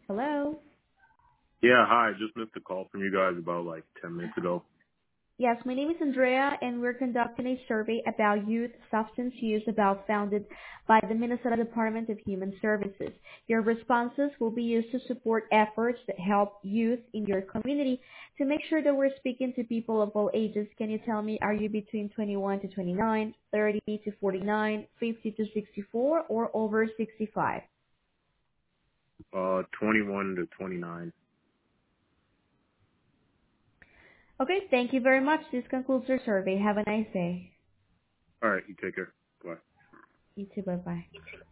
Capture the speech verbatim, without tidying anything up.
Hello? Yeah, hi. Just missed a call from you guys about like ten minutes ago. Yes, my name is Andrea, and we're conducting a survey about youth substance use about founded by the Minnesota Department of Human Services. Your responses will be used to support efforts that help youth in your community. To make sure that we're speaking to people of all ages, can you tell me, are you between twenty-one to twenty-nine, thirty to forty-nine, fifty to sixty-four, or over sixty-five? Uh, twenty-one to twenty-nine. Okay, thank you very much. This concludes your survey. Have a nice day. All right, you take care. Bye. You too. Bye-bye.